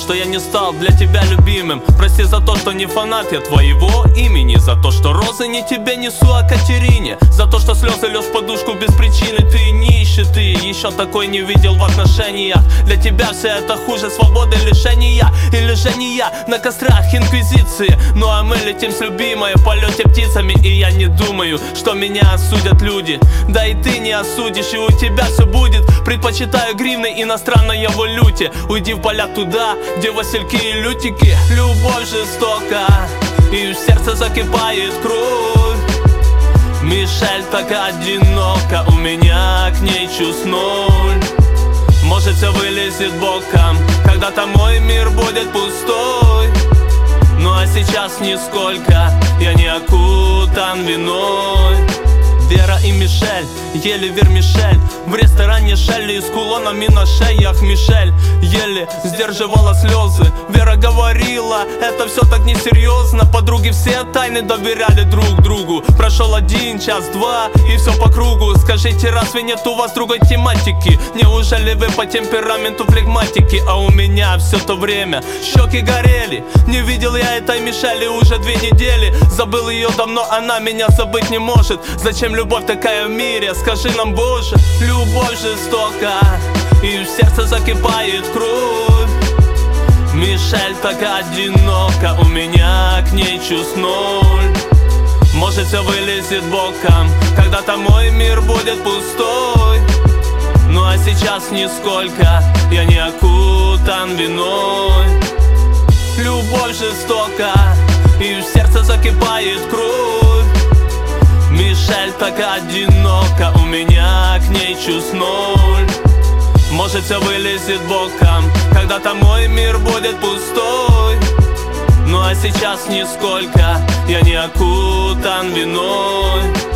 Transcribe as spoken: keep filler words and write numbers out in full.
что я не стал для тебя любимым. Прости за то, что не фанат я твоего имени, за то, что розы не тебе несу, а Катерине, за то, что слезы льешь в подушку без причины. Ты нищий, ты еще такой не видел в отношениях. Для тебя все это хуже свободы лишения и лишения на кострах инквизиции. Ну а мы летим с любимой в полете птицами, и я не думаю, что меня осудят люди. Да и ты не осудишь, и у тебя все будет. Предпочитаю гривны иностранной валюте. Уйди в поля туда, где васильки и лютики. Любовь жестока, и в сердце закипает кровь. Мишель так одинока, у меня к ней чувств ноль. Может, все вылезет боком, когда-то мой мир будет пустой. Ну а сейчас нисколько, я не окутан виной. Вера и Мишель ели вермишель в ресторане Шелли, с кулонами на шеях. Мишель еле сдерживала слезы. Вера говорила, это все так несерьезно. Подруги все тайны доверяли друг другу. Прошел один час, два, и все по кругу. Скажите, разве нет у вас другой тематики? Неужели вы по темпераменту флегматики? А у меня все то время щеки горели. Не видел я этой Мишели уже две недели. Забыл ее давно, она меня забыть не может. Зачем любовь такая в мире? Скажи нам, Боже. Любовь жестока, и в сердце закипает кровь. Мишель так одинока, у меня к ней чувств ноль. Может, все вылезет боком, когда-то мой мир будет пустой. Ну а сейчас нисколько, я не окутан виной. Любовь жестока, и в сердце закипает кровь. Мишель так одинока, у меня к ней чувств ноль. Может, все вылезет боком, когда-то мой мир будет пустой. Ну а сейчас нисколько, я не окутан виной.